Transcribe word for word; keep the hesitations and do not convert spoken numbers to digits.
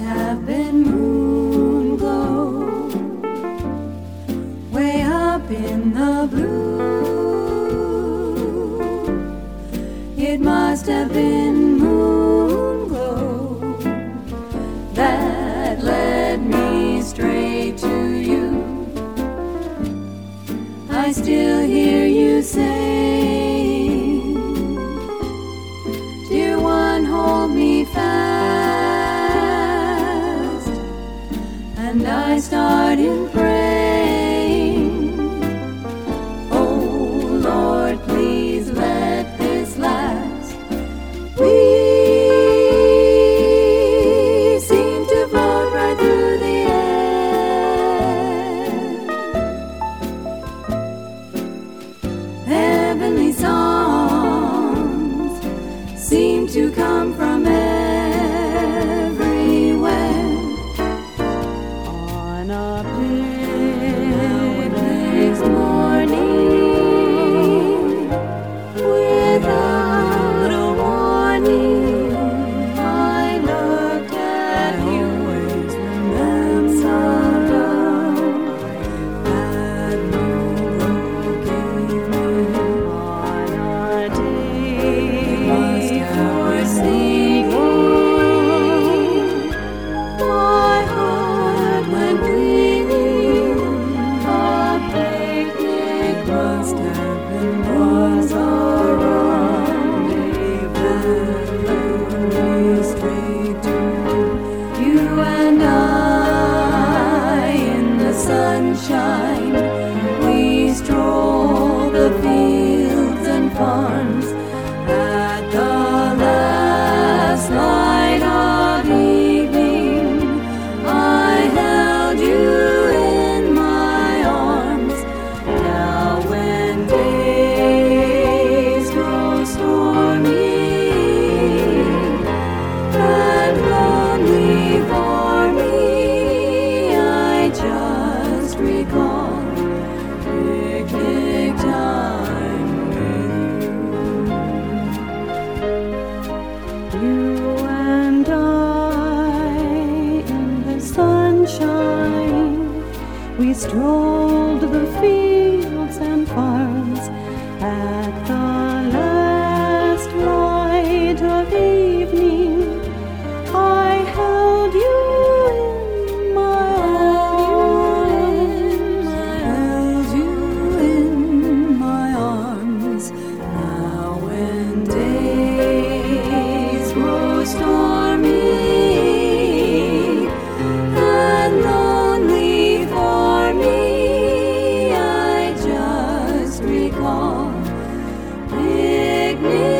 have been moon glow, way up in the blue. It must have been moon glow that led me straight to you. I still hear you saying, dear one, hold me fast. And I started praying, oh Lord, please let this last. We seem to float right through the air. Heavenly songs seem to come from everywhere. On a picnic morning, without a warning, I looked at you and sorrow that moon gave me. On a day for singing, my heart went bleeding. A picnic must have been was a rendezvous straight to you and I. In the sunshine, we strolled the fields and farms. At the last light of evening, I held you in my arms. Now when days grow stormy and lonely for me, I just recall picnic time with you. You and I in the sunshine, we strolled the fields and farms. At the last light of evening, I held you in my arms. Held you in my arms. Now when days grow stormy and lonely for me, I just recall picnic